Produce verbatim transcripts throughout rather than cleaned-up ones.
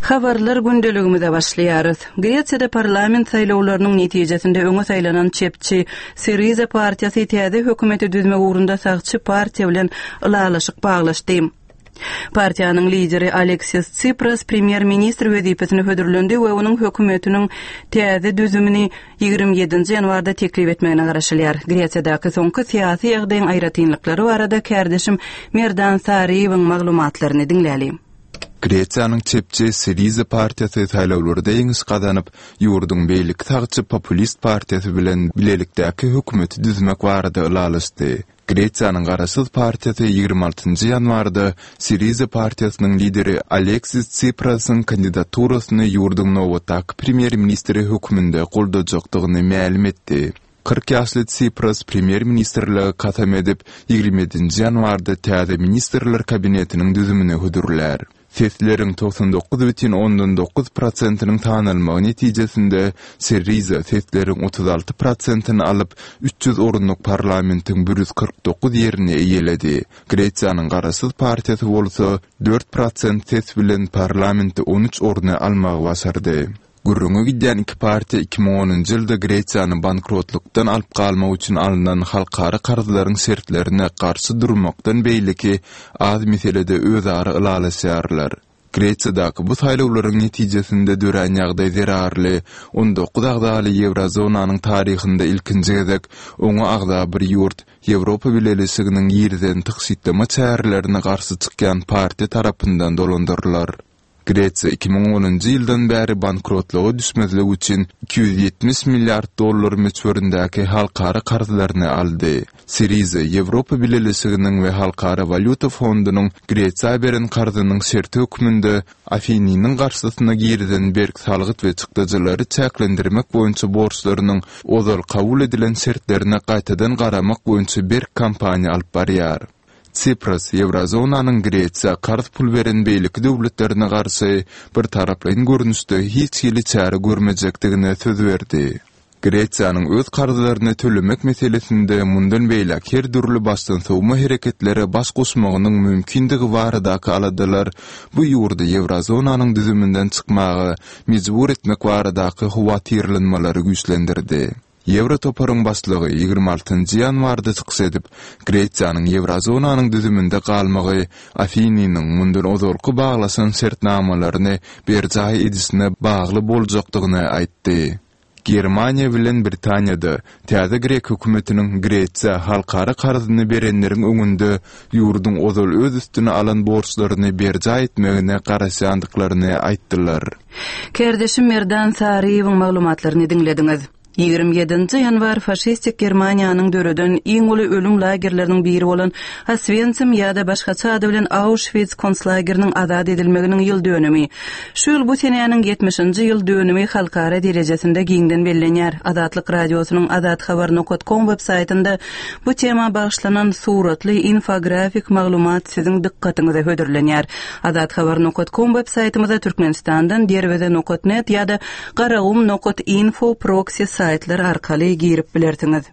Habarlar gündeligimizde başlaýarys. Gretsiýada parlament saýlawlarynyň netijesinde öňe saýlanan çepçi Syriza partiýasy täze hökümeti düzmek ugrunda sagçy partiýa bilen ılalaşyk baglaşdy. Partiýanyň lideri Aleksis Tsipras premier ministr wezipesine hödürlendi we onuň hökümetiniň täze düzümini ýygrimi ýedinji ýanwarda teklip etmegine garaşylýar. Gretsiýadaky soňky syýasy ýagdaýyň aýratynlyklary barada kärdeşim Merdan Sariýewiň maglumatlaryny dinläli. Gretsiýanyň çepçi Syriza partiýasy saýlawlarda ýeňiş gazanyp, ýurdun beýlik sagçy populist partiýasy bilen bilelikdäki hökümeti düzmek barada ılalaşdy. Gretsiýanyň Garasyz partiýasy ýygrimi altynjy ýanwarda Syriza partiýasynyň lideri Aleksis Tsiprasyň kandidaturasyny ýurdun nowatdaky premier ministri höküminde goldajakdygyny ma'lum etdi. kırk ýaşly Tsipras premier ministrligi kasam edip ýygrimi ýedinji ýanwarda täze ministrler kabinetiniň düzümine hödürler. Sesleriň toksyan dokuz бүтүн ondan dokuz prosentynyň tanalmagy netijesinde Syriza sesleriň otuz alty prosentyny alyp üç ýüz orunlyk parlamentiň bir ýüz kırk dokuz ýerini eýeledi. Gretsiýanyň Garasyz partiýasy bolsa dört prosent ses bilen parlamentde on üç oruny almagy başardy. Gurrungy gidýän iki partiýa iki ming onunjy ýylda Gretsiýany bankrotlukdan alyp galmak üçin alynan halkara karzylaryň şertlerine garşy durmakdan beýleki az meselede özara ılalaşýarlar. Gretsiýadaky bu saýlawlaryň netijesinde dören ýagdaý zerarly on dokuz agdaly Eurozonanyň taryhynda ilkinji gezek oňa agda bir ýurt Ýewropa Birleşiginiň ýerden tyksýtlama çärelerini garşy çykýan partiýa tarapyndan dolandyrlar. Gretsiýa iki ming onunjy ýyldan bäri bankrotluğa düşmezlik üçin iki ýüz ýetmiş milliard dollar meçberindäki halkara karzylaryny aldy. Syriza Ýewropa Birleşiginiň we Halkara Valuta Fondunyň Gretsiýa beren karzynyň şerti hökmünde Afiniň garşysyna girden berk salgyt we çykdyjylary çäklendirmek boýunça borçlarynyň ozal kabul edilen şertlerine gaýtadan garamak boýunça bir kampaniýa alyp barýar. Tsipras Eurozonanyň Gretsiýa karz pul beren beýlik döwletlerine garşy bir taraplaýyn görnüşde hiç ýyly çäre görmejekdigine söz berdi. Gretsiýanyň öz karzylaryny tölemek meselesinde mundan beýlek her türlü başdan sowma hereketleri baş goşmagynyň mümkindigi baradaky aladalar bu ýurda Eurozonanyň düzümünden çykmagy mejbur etmek baradaky howatyrlanmalary güýçlendirdi. Eurotoparyň başlygy ýygrimi altynjy ýanwarda çykyş edip, Gretsiýanyň Eurozonanyň düzümünde galmagy Afiniň mundan ozalky baglasan şertnamalaryny berjaý edisine bagly boljakdygyny aýtdy. Germaniýa bilen Britaniýada täze Grek hökümetiniň Gretsiýa halkara karzyny berenleriň öňünde ýurdun ozal öz üstüne alan borçlaryny berjaý etmegine garaşandyklaryny aýtdylar. Kärdeşim Merdan Sariýewiň maglumatlaryny dinlediňiz. ýygrimi ýedinji ýanwar faşistik Germaniýanyň döreden iň uly ölüm lagerleriniň biri bolan Oswiecim ýa-da başgaça ady bilen Auschwitz konslageriniň azad edilmeginiň ýyl dönümi. Şu ýyl bu seneýanyň ýetmişinji ýyl dönümi halkara derejesinde giňden bellenýär. Azatlyk radiosynyň azat habar nokta com web saytynda bu tema bagyşlanan suratly infografik maglumat siziň dikkatiňize hödürlenýär. azat habar nokta com web saytymyza Türkmenistandan derwede nokta net ýa-da garagum nokta info proxy saytlar arkaly girip bilersiňiz.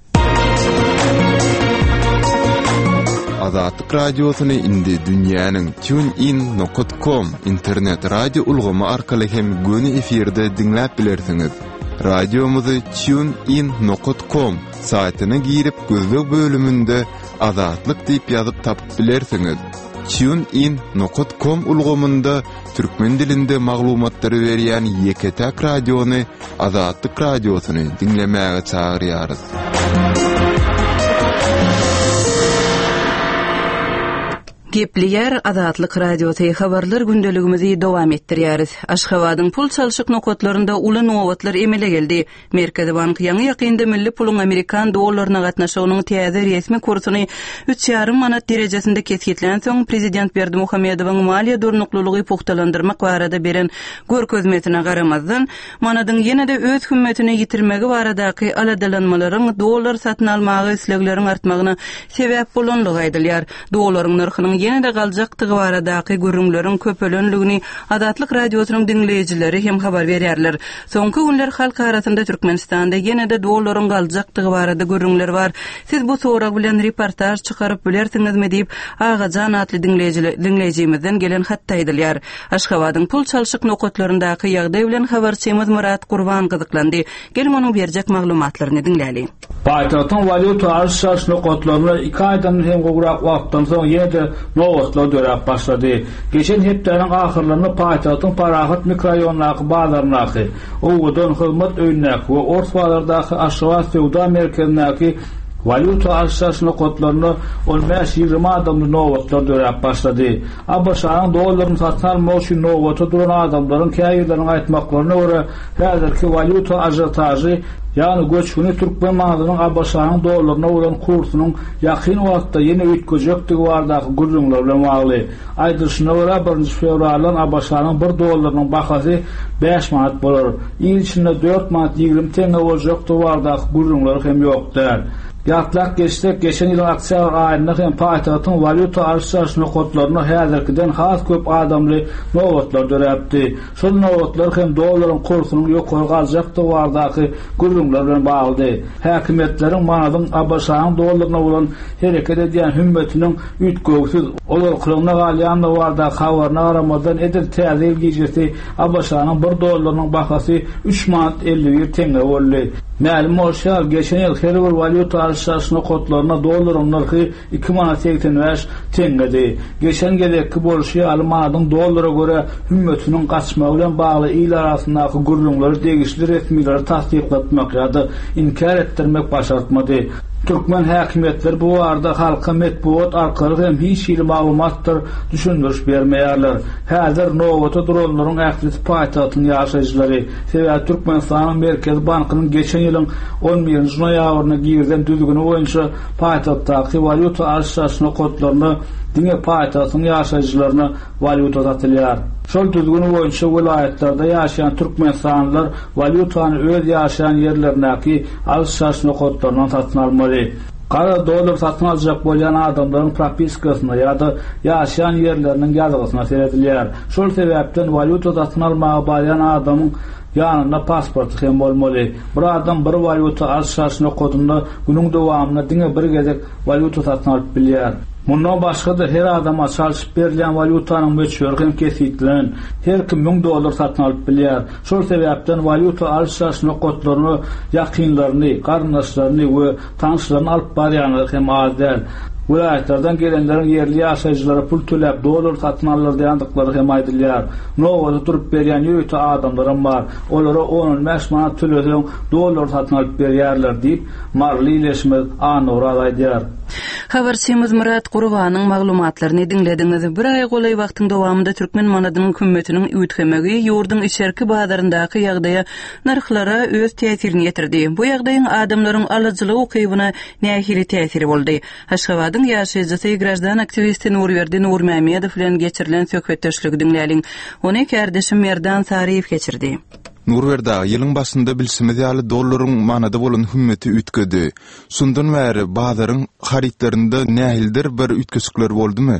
Azatlyk radiosyny indi dünýäniň tunein nokta com internet radio ulgamy arkaly hem göni efirde dinläp bilersiňiz. Radiomuzy tunein nokta com saytyna girip gözlük bölümünde azatlyk diýip ýazyp tapyp bilersiňiz. tunein nokta com ulgamynda türkmen dilinde maglumatlary berýän Ýeketäk radiony, Azatlyk radiosyny dinlemäge çagyrýarys. Gepliyer Azatlyk radiosyny habarlar gündeligimizi dowam etdirýäris. Aşgabatyň pul çalşyk nokotlarynda uly nowatlar emele geldi. Merkezi Bank ýaňy ýakynda milli puluň Amerikan dollaryna gatnaşygynyň täze resmi kursyny üç ýarym manat derejesinde kesgitlen soň prezident Berdimuhammedowyň maliýe durnuklulygy puhtalandyrmak barada beren görkezmetine garamazdan manadyň ýene-de öz hümmetini ýitirmegi baradaky aladalanmalaryň dollar satyn almagy islegleriň artmagyna sebäp bolanlygy aýdylýar. Dollaryň narhynyň ýene-de galjaqdygy baradaky görüňleriň köpelenligini Adatlyk radiosynyň dinleýijileri hem habar berýärler. Soňky günler halk arasynda Türkmenistanda ýene-de dolaryň galjaqdygy barada görüňler bar. Siz bu sorak bilen reportaj çykaryp bilersiňizmi diýip Agajan atly dinleýijimizden gelen hatda edilýär. Aşgabatyň pul çalşyk nokatlaryndaky ýagdaý bilen habarçymyz Murat Gurban gyzyklandy. Gelin onuň berjek maglumatlaryny dinläli. Paýtagtyň valyuta arşaş nokatlaryna iki aýdan hem gowrak wagtdan soň ýene-de nowatlar dörep başlady. Geçen hepdeniň ahyrlaryny paýtagtyň Parahat mikroraýonunaky bazarynaky, Owdan hyzmat öýündäki we Ortwalardaky aşgabat sowda merkezindäki valyuta arşaş nokatlaryna on beş ýygrimi adamly nowatlar dörep başlady. Abaşanyň dollaryny satsan moşy nowata duran adamlaryň käýerlerini aýtmaklaryna görä, häzirki valyuta ajiotajy ýani göçüni Türkmen manadynyň Abaşanyň dollaryna bolan kursunyň ýakyn wagtda ýene ötküjekdigi bardaky gürrüňler bilen bagly. Aýdyşyna görä birinji fevraldan Abaşanyň bir dollarynyň bahasy beş manat bolar. Ýyl içinde dört manat ýygrimi teňe boljekdi bardaky gürrüňler hem ýokdur. Ýatlak geçsek, geçen ýyl oktyabr aýynda hem paýtagtyň valyuta arşaş nokatlaryna häzirkiden has köp adamly nowatlar dörepdi. Şol nowatlar hem dollaryň kursunyň ýokary galjakdygy bardaky gürrüňler bilen bagly. Häkimetleriň manadyň Abaşanyň dollaryna bolan hereket edýän hümmetiniň ütgöwsiz olar kılığına galýan bardaky habaryna garamadan edil täze gijesi Abaşanyň bir dollarynyň bahasy üç manat elli bir teňe boldy. Ma'lum bolşar geçen ýyl her bir valyuta arşaş nokatlaryna dollaryň narhy iki manat seksen beş teňedi. Geçen gelekki bolşy Almanyň dollara göre hümmetiniň gaçmagy bilen bagly il arasyndaky gürrüňleri degişli resmiler tasdiklatmak ýa-da inkar etdirmek başartmady. Türkmen häkimetleri bu arada halka metbuat arkaly hem hiç ýyl maglumatlar düşündiriş bermeýärler. Häzir nowata duranlaryň ähli paýtagtyň ýaşaýjylary sebäp Türkmenistanyň Merkez Bankynyň geçen ýylyň on birinji noýabryna girden düzgüni boýunça paýtagtdaky valyuta arşaş nokatlaryna diňe paýtagtyň ýaşaýjylaryna valyuta satylýar. Şol düzgüni boýunça vilayetlerde ýaşaýan türkmenistanylar valyutany öz ýaşaýan ýerlerindäki arşaş nokatlaryna satyn almaly. Kara dollar satın alacak bolýan adamlaryň propiskasyna ýa-da ýaşaýan ýerleriniň ýazgysyna seredilýär. Şol sebäpden valyuta satyn almagy barýan adamyň ýanyna pasport hem bolmaly. Bir adam bir valyuta arşaş nokatynda günüň dowamyna diňe bir gezek valyuta satyn alyp bilýär. Mundan başga da her adama çalyşyp berilen valyutanyň möçberi hem kesitlen. Her kim ming dollar satyn alyp bilýär. Şol sebäpden valyuta arşaş nokatlaryny ýakynlaryny, garnaşlaryny we tanışlaryny alyp barýanlar hem azdyr. Vilayetlerden gelenlerin yerli ýaşaýjylary pul töläp dollar satyn alýar diýendiklary hem aýdylýar. Nowada turup berýän ýöýte adamlarym bar. Olara on beş manat töleseň dollar satyn alyp berýärler diýip marly ileşme anora aýdýar. Habarçymyz Murat Gurbanyň maglumatlaryny dinlediňiz. Bir ay golay wagtyň dowamında Türkmen manadynyň hümmetiniň üýtgemegi ýurduň içerki bazaryndaky ýagdaýa narhlara öz täsirini ýetirdi. Bu ýagdaýyň adamlaryň alyjylygy ukybyna nähili täsiri boldy. Aşgabatyň ýaşaýjysy grajdan aktivisti Nurberdi Nurmamiedow bilen geçirilen söhbetdeşligi dinläliň. Ony kardeşim Merdan Sariýew geçirdi. Nurberda ýylyň başynda bilsimiz ýaly dollaryň manada bolan hümmeti ütkedi. Sundan bäri bazaryň haritlarynda nähildir bir ütküsükler boldymy?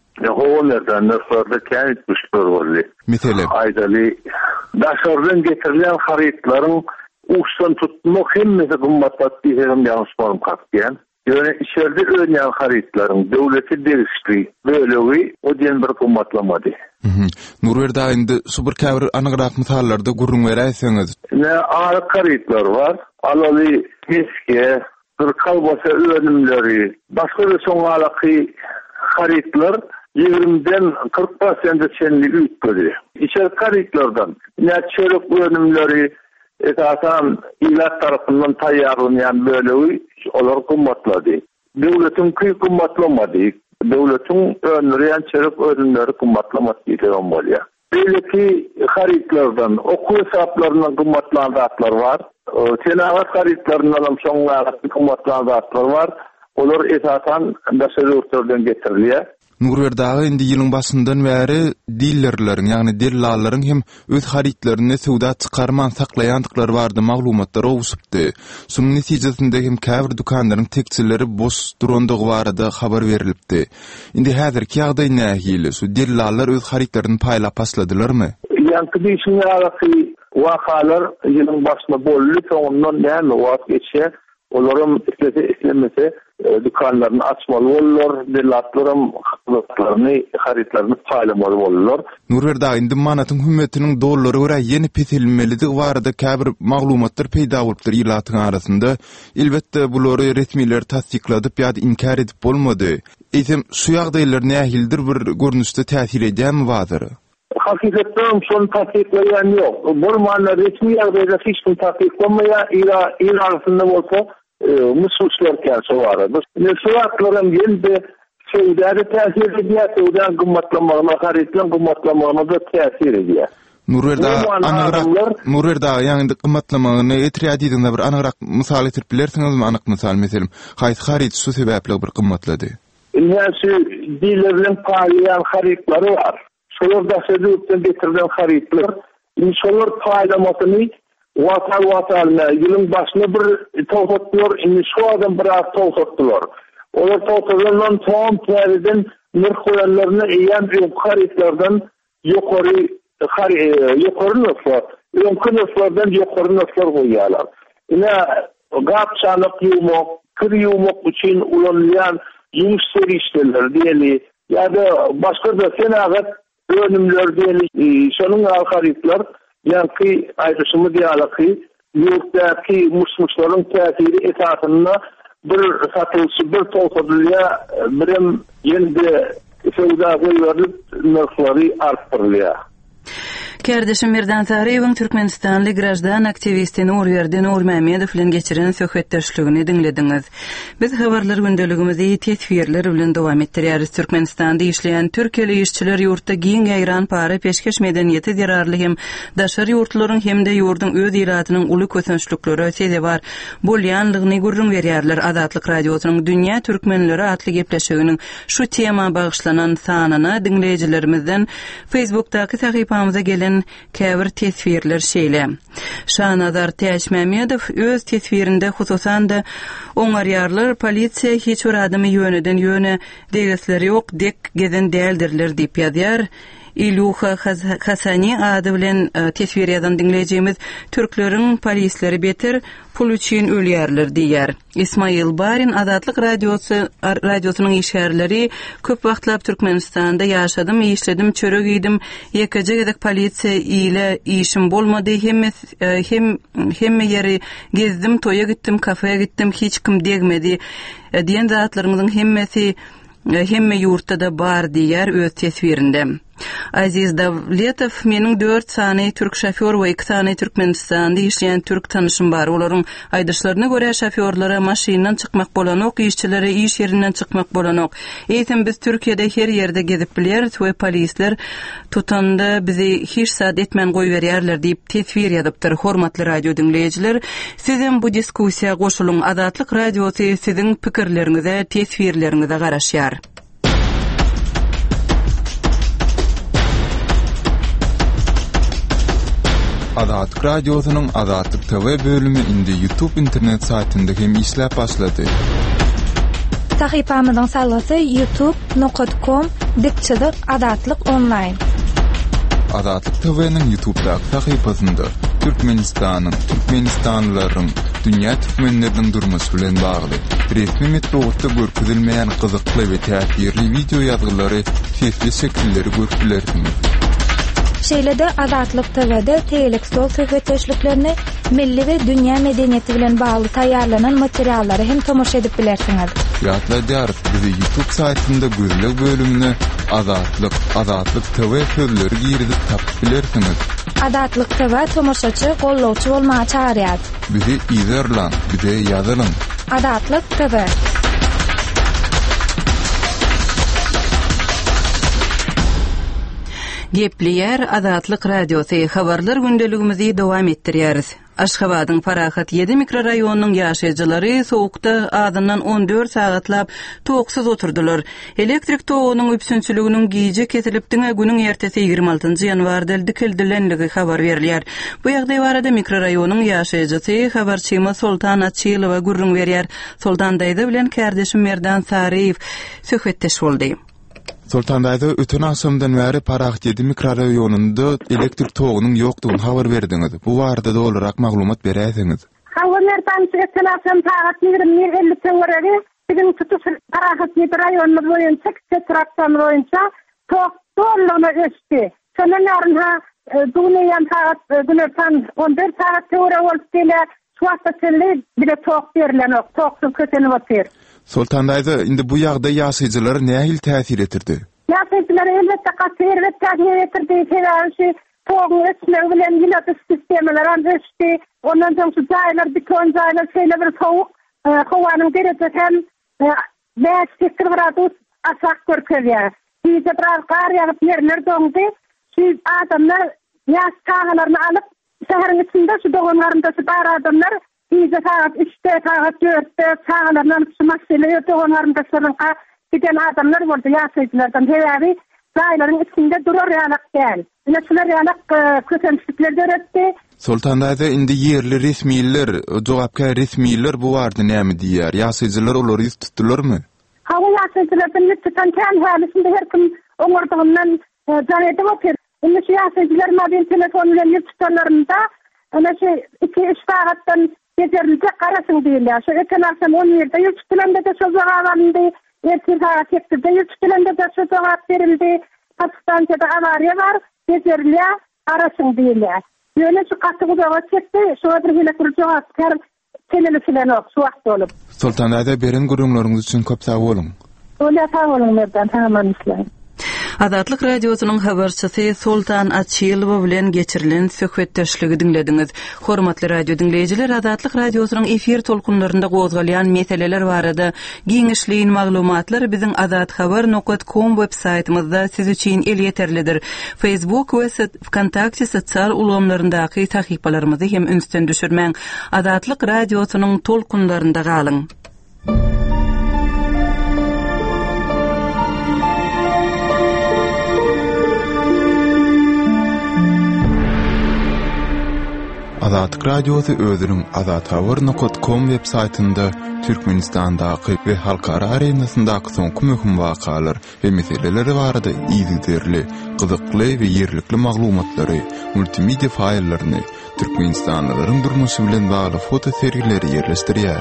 Ýa-da narhlarda käň ütküsükler boldy. Meselem aýdaly daşardan getirilen haritlaryň uçdan tutmak hemmesi gymmatly hem ýalňyş bolan kapýan. Ýöne içeride öňän haritlaryň döwleti derişdi. Bölegi o diýen bir gymmatlamady. Nurberda indi super käbir anygyrak misallarda gurrun beräýsiňiz. Ne araq haritlar var. Alaly keske, bir kalbasa önümleri, başga bir soňalaky haritlar ýigrimden kırk prosent çenli üýtgedi. İçer haritlardan ne çörek önümleri esasan ilat tarapyndan taýýarlanýan bölegi olar gymmatlady. Döwletiň köý gymmatlamady. Döwletiň önüren çörek önümleri gymmatlamady diýen bolýar. Belki haritlardan oku hesaplaryna gymmatlanan zatlar var. Tenagat haritlarynyň soňlaryna gymmatlanan zatlar var. Olar esasan daşary ortadan getirilýär. Nurwerdagy indi ýylyň başyndan bäri dillerleriň, ýagny dellallaryň hem öz haritlerini sowda çykarman saklaýandyklary bardy maglumatlar owusypdy. Şonuň netijesinde hem käbir dukanlaryň tekçileri boş durandygy barada habar berilipdi. Indi häzirki ýagdaý nähili? Şu dellallar öz haritlerini paýlap başladylarmy? Ýa-ni diýişiň ýa-ni wakalar ýylyň başynda boldy, ondan näme wagt geçe, olaryň islese islemese dukanlaryny açmaly bolýar, dellatlarym haklarını, haritlaryny paýlamaly bolýar. Nurwerda indi manatyň hümmetiniň dollary görä ýeni petilmelidi barada käbir maglumatlar peýda bolupdyr ýylatyň arasynda. Elbetde bulary resmiler tasdikladyp ýa-da inkar edip bolmady. Eýsem şu ýagdaýlar nähildir bir görnüşde täsir edýärmi bazyr? Hakikaten son tasdiklayan yok. Bu manada resmi ýagdaýda hiç bir tasdiklanmaýa ila ila arasynda bolsa musulçlar kelse var. Bu suatlarım geldi şeyleri tesir ediyor. Sevdan gımmatlamalarına, haritlerin gımmatlamalarına da tesir ediyor. Nurwerda anagrak, Nurwerda ýa-ni gymmatlamagyny etirýat edýände bir anagrak mysal etip bilersiňizmi? Anyk mysal meselem, haýsy harit şu sebäple bir gymmatlady? Näçe dillerden paýlayan haritlary var. Şolar da sebäpden getirilen haritler, şolar paýlamasyny Watal watalna ýylyň başyna bir tawsatdylar, indi şu adam bir az tawsatdylar. Olar tawsatlardan tam teriden nirh goýanlaryny eýen bir haritlerden ýokary ýokary nöfler, ýokary nöflerden ýokary nöfler goýýarlar. Ina gap çanyk ýumak, kir ýumak üçin ulanýan ýumş serişler diýeli, ýa-da başga da senagat önümler diýeli, şonuň haritler ýa-ni aýdyşymy diýalaky ýurtdaky musulmancularyň täsiri esasynda bir satylşy bir tawsadylýa birim ýende sowda goýuryp narxlary artdyrylýar. Kardeşim Merdan Saryýewiň Türkmenistanly grajdan aktivisti Nurwerdi Nurmamedow bilen geçiren söhbetdeşligini dinlediňiz. Biz habarlar gündeligimizi tesbirler bilen dowam etdirýäris. Türkmenistanda işleýän türkeli işçiler ýurtda giň gaýran para peşkeş medeniýeti zerarly hem daşary ýurtlaryň hem de ýurdun öz ýylatynyň uly kösünçlükleri sede bar bolýanlygyny gurrun berýärler. Azatlyk radiosynyň Dünýä Türkmenleri atly gepleşiginiň şu tema bagyşlanan sanyna dinleýijilerimizden Facebookdaky sahypamyza gelen käbir tesbirler şeýle. Şahnazar Täşmämedow öz tesbirinde hususan da oňarýarlar polisiýa hiç bir adamy ýöneden ýöne degesleri ýok, dek gezen däldirler diýip ýazýar. İluha Hasani adı bilen tesbir ýazan dinleýijimiz türkleriň polisleri beter pul üçin ölýärler diýär. İsmail Barin Azatlyk radiosy radiosynyň işgärleri köp wagtlap Türkmenistanda ýaşadym, işledim, çörek ýedim, ýekece gedek polisiýa ile işim bolmady, hem hem hemme ýeri gezdim, toýa gittim, kafeýe gittim, hiç kim degmedi diýen zatlarymyzyň hemmesi hemme ýurtda da bar diýär öz tesbirinde. Aziz Davletow meniň dört sany türk şoför we iki sany Türkmenistanda işleýän türk tanışym bar. Olaryň aýdyşlaryna görä şoförlere maşyndan çykmak bolanok, işçilere iş ýerinden çykmak bolanok. Eýsem biz Türkiýede her ýerde gezip bilýäris we polisler tutanda bizi hiç saat etmän goýberýärler diýip tesbir ýazypdyr. Hormatly radio dinleýijiler, sizem bu diskussiýa goşulyň. Azatlyk radiosy siziň pikirleriňize, tesbirleriňize garaşýar. Azatlyk radiosynyň Azatlyk T V bölümi indi YouTube internet saytynda hem işläp başlady. Sahypamyzyň salasy youtube nokta com dikçilik Azatlyk online. Azatlyk T V'niň YouTube-daky sahypasynda Türkmenistanyň, Türkmenistanlylaryň, dünýä türkmenleriniň durmuşy bilen bagly resmi metodda görkezilmeýän gyzykly we täsirli video ýazgylary, sesli şekilleri görüpilersiňiz. Şeýlede Azatlyk T V'de telekstol söhbetdeşliklerini milli we dünýä medeniýeti bilen bagly taýýarlanan materiallary hem tomoşa edip bilersiňiz. Ýatlaýar, bizi YouTube saytynda gözlek bölümine Azatlyk, Azatlyk T V sözleri girizip tapyp bilersiňiz. Azatlyk T V tomoşaçy, gollawçy bolmagy çağırýar. Bizi izlerlen, bize ýazalyn. Azatlyk T V. Gepleyer Azatlyk Radiosu habarlar gündeligimizi dowam etdirýäris. Aşgabatyň Parahat yedi mikroraýonunyň ýaşaýjylary sowukda adından on dört sagatlap toksuz oturdular. Elektrik togunyň üpsünçiliginiň giýje kesilip diňe günüň ertesi ýygrimi altynjy ýanwarda dikildilenligi habar berilýär. Bu ýagdaý barada mikroraýonyň ýaşaýjysy habarçyma Sultan Açylowa gurrun berýär. Sultan daýda bilen kärdeşim Merdan Saryýew söhbetdeş boldy. Sultan daýda ötün akşamdan bäri Parahat yedi mikroraýonunda elektrik togunyň ýokdugyny habar berdiňiz. Bu barada da olarak maglumat berýärsiňiz. Haýwanlardan ötün akşam saat ýygrimi elli töwerege bizim tutuş Parahat yedi raýonyny boýunça Çetraktan boýunça tok dolmagy öçdi. Şondan ýaryn ha dünýän saat günürten on dört saat töwere bolup gelýär. Şuwagtda çelli bir de tok berilen ok, toksuz köteni batýar. Sultan daýda indi bu ýagda ýaşaýjylar nähil täsir etirdi? Ýaşaýjylar elbetde gatyr we täsir etirdi. Şeýle togyň öçmegi bilen ýylaty sistemalar anjyşdy. Ondan soň şu jaýlar beton jaýlar şeýle bir sowuk howanyň derecesi hem beş gradus aşağı görkezýär. Bize bir gar ýagyp ýerler doňdy. Şu adamlar ýaş çağalaryny alyp şäherin içinde şu doganlarynda şu bar adamlar bize saat üçte, saat dörtte çağalaryny şu masalaýa doganlarynda şonunka giden adamlar boldy ýaşaýjylardan heýäri jaýlaryň içinde durar ýalyk däl. Ine şular ýalyk kösentlikler öretdi. Sultan daýda indi ýerli resmiýetler, jogapkär resmiýetler bu barada näme diýär? Ýaşaýjylar olary ýyz tutdularmy? Hawa ýaşaýjylardan ýyz tutan kän hälisinde her kim oňurdygyndan jan edip otyr. Ine şu ýaşaýjylar mobil telefon bilen ýyz tutanlarynda ana şu iki üç saatdan geçerlice garaşyň diýilýär. Şu öten akşam on ýerde ýyz tutulanda da şu jogabyndy. Ertir saat yekide ýyz tutulanda da şu jogap berildi. Pakistan'da avariya var. Geçerlice garaşyň diýilýär. Ýöne şu gatygy joga çekdi. Şu bir hile jogap kar teleli filan ok şu wagt bolup. Sultan daýda beren gurrunlaryňyz üçin köp sag bolun. Ola sag bolun merdan tamam isleýin. Azatlyk Radiosynyň habarçysy Sultan Açylow bilen geçirilen söhbetdeşligi dinlediňiz. Hormatly radio dinleýijiler, Azatlyk Radiosynyň efir tolkunlarynda gozgalýan meseleler barada giňişliň maglumatlar biziň azat habar nokta com web saytymyzda siz üçin el ýeterlidir. Facebook we Wkontakte sosial ulamlaryndaky tahyplarymyzy hem ünsden düşürmäň. Azatlyk Radiosynyň tolkunlarynda galyň. Azatlyk Radiosu özüniň azat habar nokta com web saytynda Türkmenistandaky we halkara arenasyndaky soňky möhüm wakalar we meseleleri barada ýygyderli, gyzykly we ýerlikli maglumatlary, multimedia faýllaryny, türkmenistanlylaryň durmuşy bilen bagly foto sergileri ýerleşdirýär.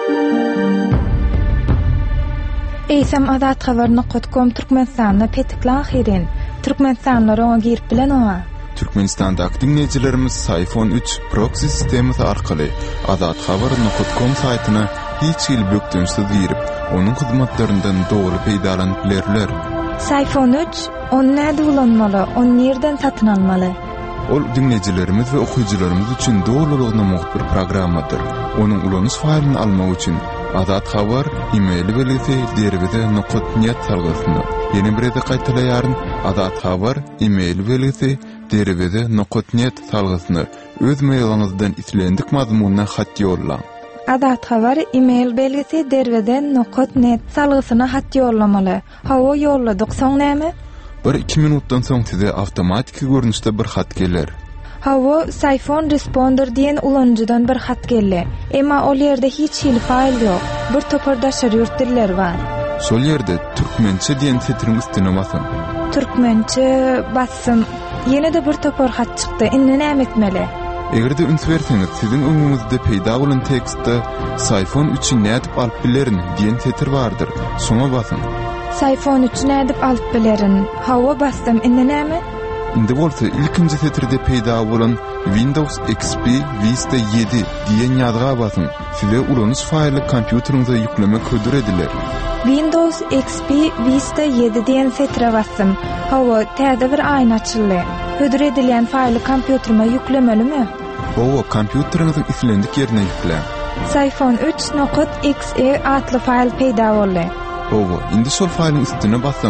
Eýsem azat habar nokta com Türkmenistanyň petikli ahirin Türkmenistanlylar oňa girip bilen oňa Türkmenistandaky dinleýijilerimiz iPhone üç proxy sistemi arkaly azat habar nokta com saýtyna hiç ýyl bökdünsiz girip, onuň hyzmatlaryndan dogry peýdalanyp bilerler. iPhone üç on näde ulanmaly, on nerden satyn almaly? Ol dinleýijilerimiz we okuwçylarymyz üçin dogrulygyna muhbir programmadyr. Onuň ulanyş faýlyny almak üçin azat habar e-mail belgisi derwede nokta net salgysyny. Ýene bir ede gaýtalaýaryn azat habar e-mail belgisi derwede nokta net salgysyny öz mailyňyzdan islendik mazmununa hat ýollaň. Azat habar e-mail belgisi derwede nokta net salgysyna hat ýollamaly. Hawa ýolladyk soň näme? Bir iki minutdan soň size awtomatik görnüşde bir hat geler. Hawa iPhone responder diýen ulanjydan bir hat geldi. Emma ol ýerde hiç hil faýl ýok. Bir topardaşar ýurtdiller bar. Şol ýerde türkmençe diýen setiriň üstüne basam. Türkmençe bassam. Ýene de bir topar hat çykdy. Indi näme etmeli? Egerde üns berseňiz, siziň öňüňizde peýda bolan tekstde iPhone üçin nädip alyp bilerin diýen setir bardyr. Şoňa basın. iPhone üç nädip alyp bilerin. Hawa bassam indi näme? Indi bolsa ilkinji setirde peýda bolan Windows X P Vista yedi diýen ýazga basın. Size ulanyş faýly kompýuteriňize ýüklemek hödür ediler. Windows X P Vista yedi diýen setire bassam. Hawa täze bir aýna açyldy. Hödür edilen faýly kompýuterime ýüklemelimi? Owa kompýuteriňiziň islendik ýerine ýüklen. iPhone üç nokta exe adly faýl peýda boldy. Owa indi şol faýlyň üstüne bassaňyz,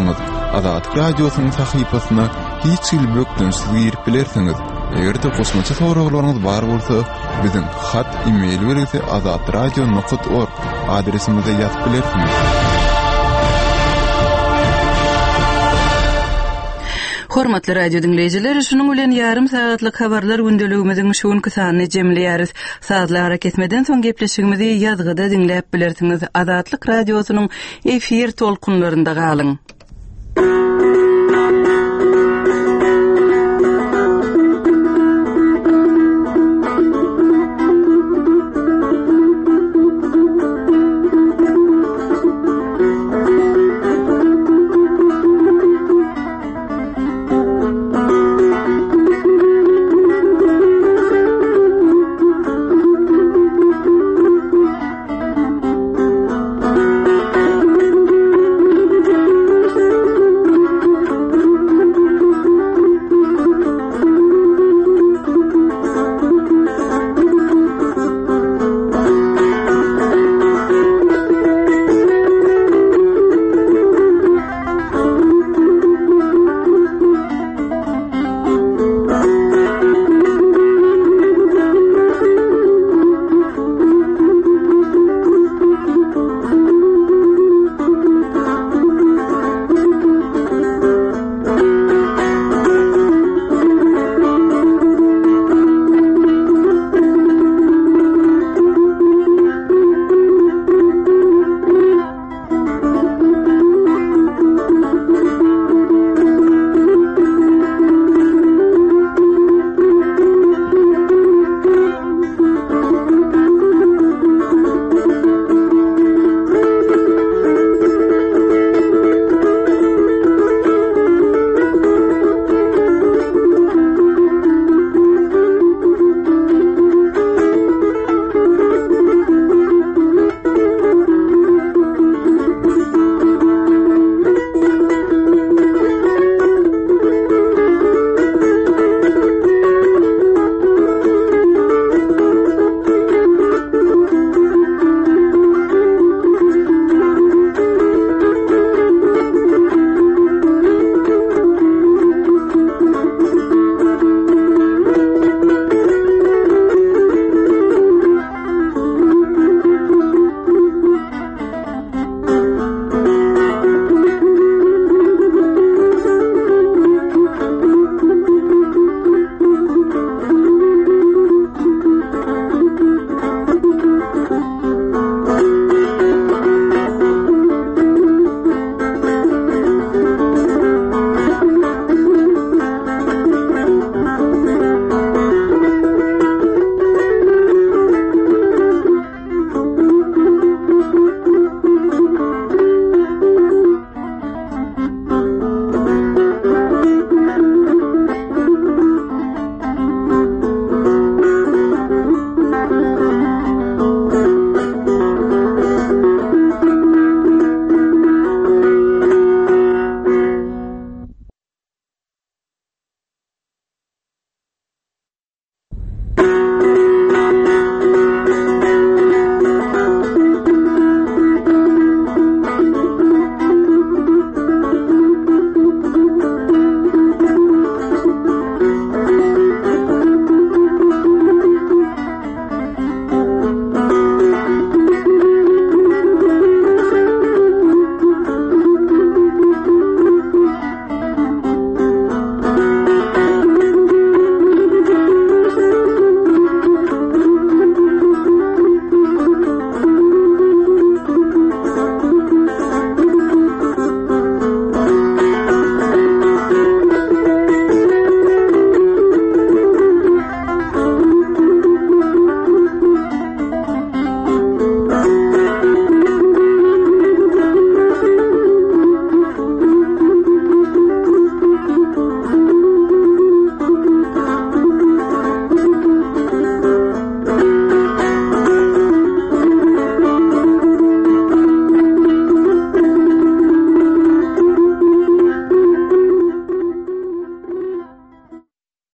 Azatlyk radiosynyň sahypasyna hiç ilbökdünsiz girip bilersiňiz. Eger de kosmaça soraglaryňyz bar bolsa, biziň hat, e-mail berýärse azatradio nokta org adresimize ýazyp bilersiňiz. Hormatly radio dinleyijiler, şunuň bilen ýarym sagatlyk habarlar gündeligimiziň şuňky sanyny jemleýäris. Saatlar kesmeden soň gepleşigimizi ýazgyda dinläp bilersiňiz. Azatlyk radiosynyň efir tolkunlarynda galyň.